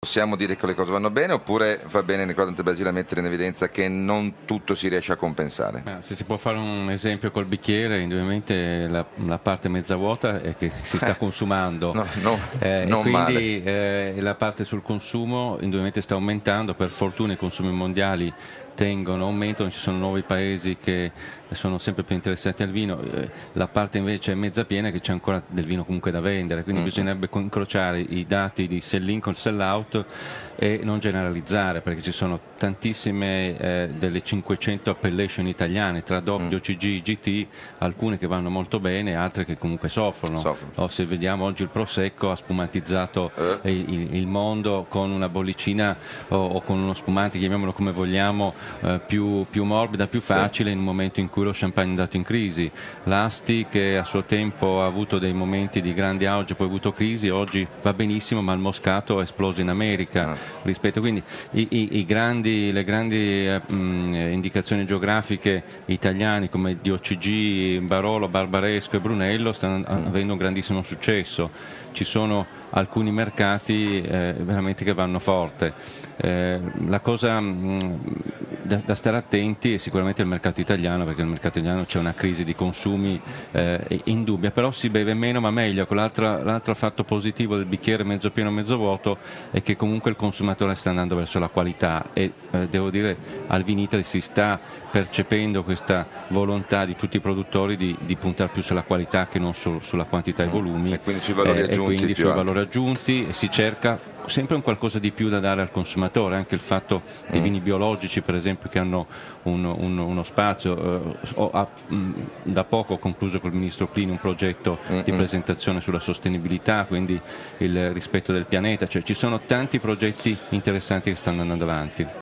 Possiamo dire che le cose vanno bene, oppure va bene Nicola Dante Basile a mettere in evidenza che non tutto si riesce a compensare? Se si può fare un esempio col bicchiere, indubbiamente la parte mezza vuota è che si sta consumando, non quindi la parte sul consumo indubbiamente sta aumentando. Per fortuna i consumi mondiali aumentano, ci sono nuovi paesi che sono sempre più interessati al vino, la parte invece è mezza piena, che c'è ancora del vino comunque da vendere, quindi bisognerebbe incrociare i dati di sell-in con sell-out e non generalizzare, perché ci sono tantissime delle 500 appellation italiane tra DOP, OCG, GT, alcune che vanno molto bene, altre che comunque soffrono. Se vediamo oggi il Prosecco ha spumatizzato il mondo con una bollicina o con uno spumante, chiamiamolo come vogliamo, più morbida, più facile, in un momento in cui lo champagne è andato in crisi. L'Asti, che a suo tempo ha avuto dei momenti di grande auge, poi ha avuto crisi, oggi va benissimo, ma il Moscato è esploso in America. Quindi le grandi indicazioni geografiche italiane come DOCG, Barolo, Barbaresco e Brunello stanno avendo un grandissimo successo. Ci sono alcuni mercati veramente che vanno forte. La cosa da stare attenti è sicuramente il mercato italiano, perché nel mercato italiano c'è una crisi di consumi indubbia, però si beve meno ma meglio. L'altro fatto positivo del bicchiere mezzo pieno mezzo vuoto è che comunque il consumatore sta andando verso la qualità, e devo dire al Vinitaly si sta percependo questa volontà di tutti i produttori di puntare più sulla qualità che non solo sulla quantità e volumi, e quindi sui valori aggiunti, e si cerca sempre un qualcosa di più da dare al consumatore. Anche il fatto dei vini biologici, per esempio, che hanno uno spazio. Da poco ho concluso col ministro Clini un progetto di presentazione sulla sostenibilità, quindi il rispetto del pianeta. Cioè, ci sono tanti progetti interessanti che stanno andando avanti.